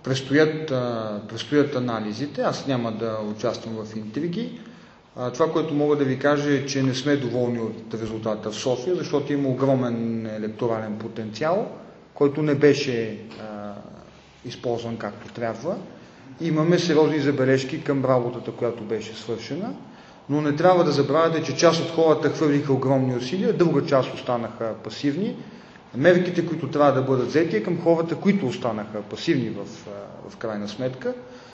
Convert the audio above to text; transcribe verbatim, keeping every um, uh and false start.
предстоят, предстоят анализите. Аз няма да участвам в интриги. Това, което мога да ви кажа е, че не сме доволни от резултата в София, защото има огромен електорален потенциал, който не беше а, използван както трябва. Имаме сериозни забележки към работата, която беше свършена, но не трябва да забравяте, че част от хората хвърлиха огромни усилия, друга част останаха пасивни. Мерките, които трябва да бъдат взети, е към хората, които останаха пасивни в, в крайна сметка.